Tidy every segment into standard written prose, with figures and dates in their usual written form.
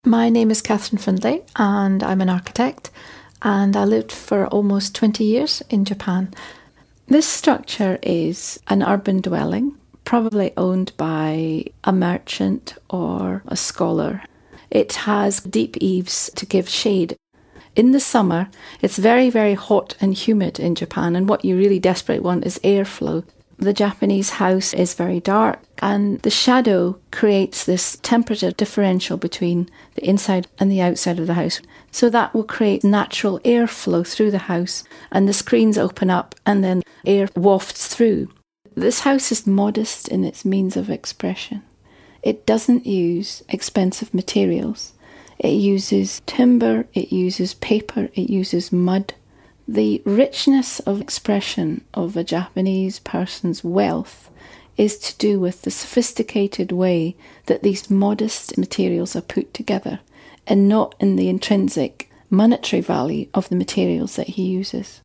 My name is Catherine Findlay and I'm an architect, and I lived for almost 20 years in Japan. This structure is an urban dwelling, probably owned by a merchant or a scholar. It has deep eaves to give shade. In the summer, it's very, very hot and humid in Japan, and what you really desperately want is airflow. The Japanese house is very dark, and the shadow creates this temperature differential between the inside and the outside of the house. So that will create natural airflow through the house, and the screens open up and then air wafts through. This house is modest in its means of expression. It doesn't use expensive materials. It uses timber, it uses paper, it uses mud. The richness of expression of a Japanese person's wealth is to do with the sophisticated way that these modest materials are put together, and not in the intrinsic monetary value of the materials that he uses.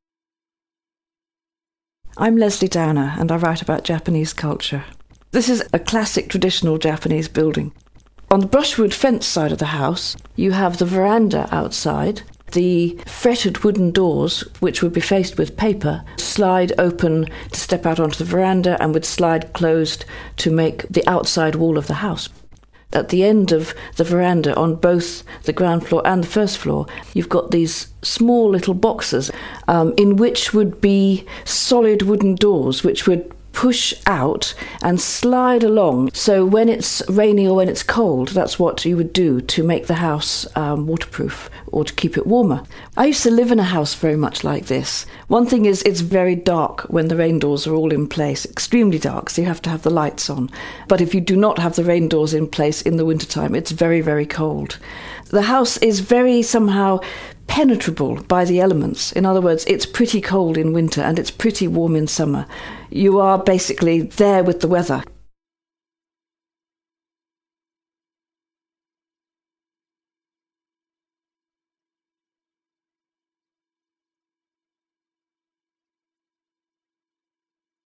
I'm Leslie Downer, and I write about Japanese culture. This is a classic traditional Japanese building. On the brushwood fence side of the house, you have the veranda outside. The fretted wooden doors, which would be faced with paper, slide open to step out onto the veranda and would slide closed to make the outside wall of the house. At the end of the veranda, on both the ground floor and the first floor, you've got these small little boxes in which would be solid wooden doors which would push out and slide along. So when it's rainy or when it's cold, that's what you would do to make the house waterproof or to keep it warmer. I used to live in a house very much like this. One thing is it's very dark when the rain doors are all in place, extremely dark, so you have to have the lights on. But if you do not have the rain doors in place in the wintertime, it's very, very cold. The house is very somehow penetrable by the elements. In other words, it's pretty cold in winter and it's pretty warm in summer. You are basically there with the weather.